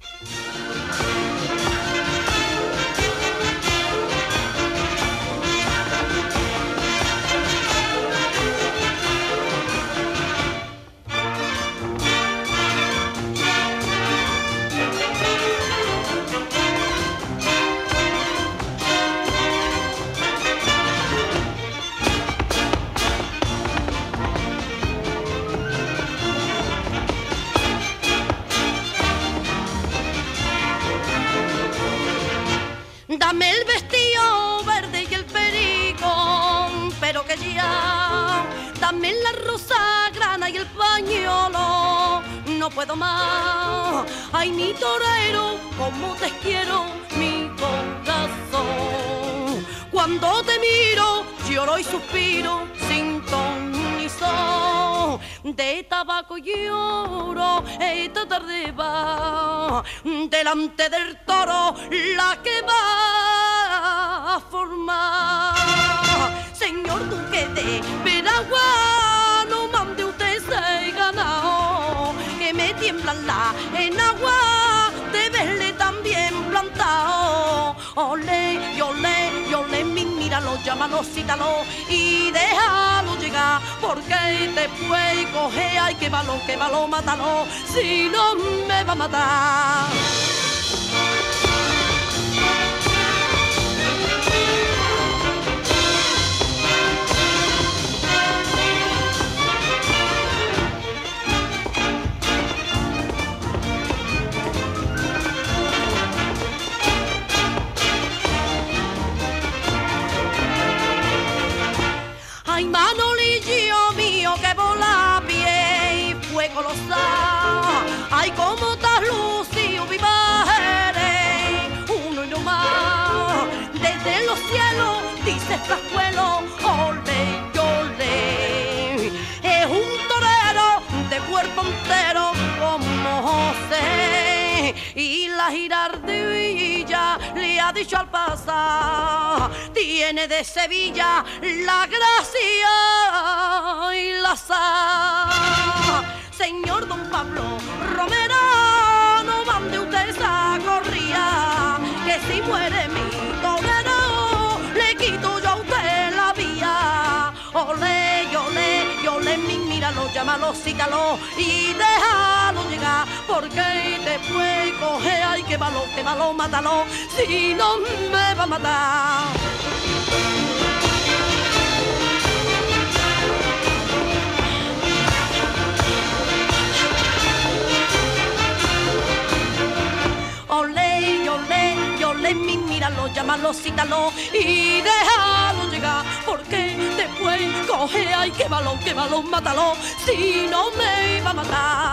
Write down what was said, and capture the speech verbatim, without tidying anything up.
Dame el vestido verde y el perico, pero que ya. Dame la rosa grana y el pañuelo, no puedo más. Ay, mi torero, como te quiero, mi corazón. Cuando te miro, lloro y suspiro sin ton ni son. De tabaco lloro, esta tarde va delante del toro la que va a formar. Señor duque de Veragua, no mande usted ese ganado, que me tiembla la enagua de verle tan bien plantado. Ole, y ole, y ole, mi, míralo, llámalo, cítalo y déjalo llegar, porque te puede coger, ay, que malo, que malo, mátalo, si no me va a matar. Ay, Manolillo mío, que vola pie y fue colosal. Ay, como estás lucido, viva eres, uno y no más. Desde los cielos dice Frascuelo, ole, ole. Es un torero de cuerpo entero como José, y la Girardilla le ha dicho al pasar, tiene de Sevilla la gracia y la sal. Señor don Pablo Romero, no mande usted esa corría, que si muere mi torero le quito yo a usted la vía. Ole, ole, ole, mi, míralo, llámalo, cítalo y déjalo llegar, porque te puede coger, ay, que malo, que malo, mátalo, si no me va a matar. Ole, ole, ole, mi, míralo, llámalo, cítalo y déjalo llegar, porque te puede coger, ay, que balón, que balón, mátalo, si no me va a matar.